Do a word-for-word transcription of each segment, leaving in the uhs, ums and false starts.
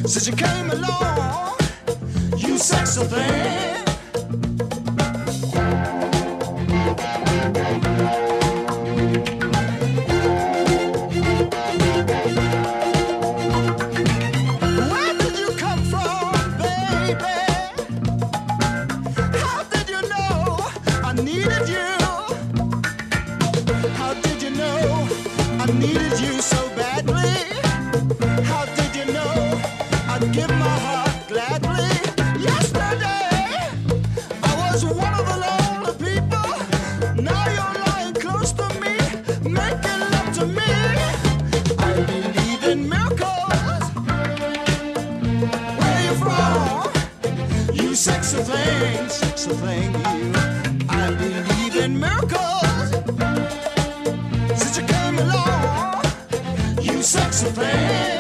Since you came along, you sexy thing. Where did you come from, baby? How did you know I needed you? How did you know I needed you so badly? How did you know I'd give my heart gladly? Yesterday, I was one of the lonely people. Now you're lying close to me, making love to me. I believe in miracles. Where you from? You sexy thing, sexy thing, you. I believe in miracles. Since you came along, you sexy thing.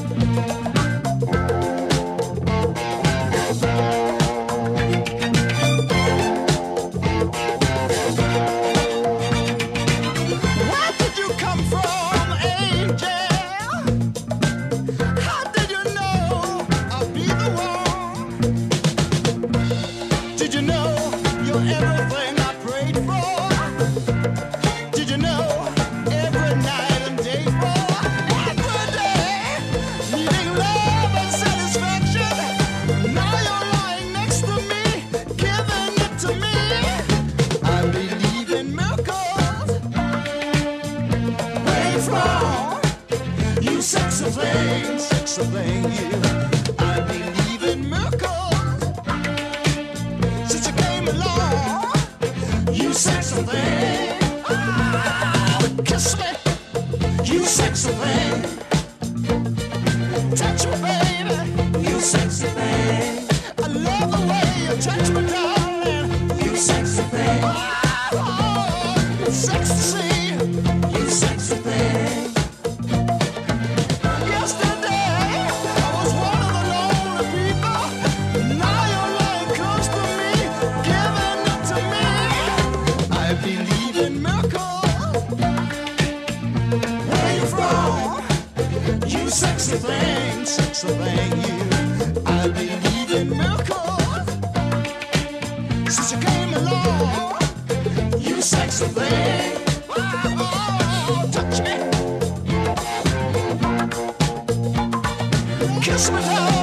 Where did you come from, angel? How did you know I'd be the one? Did you know you're everything I prayed for? Did you know every night and day for? Every day, needing love and satisfaction. Now you're lying next to me, giving it to me. I believe in miracles. Where you from? You sexy thing, sexy thing, you. I believe in miracles. Since you came along, you sexy thing. Oh, kiss me, you sexy thing. Touch me, baby, you sexy thing. I love the way you touch me, darling. You sexy thing. Oh, it's sexy to see you sexy thing. Yesterday, I was one of the lonely people. Now you're lying close to me, giving it to me. I believe in miracles. Where you from? You sexy thing, sexy thing, you. I believe in miracles. Since you came along, you sexy thing. Oh, touch me, kiss me, darling.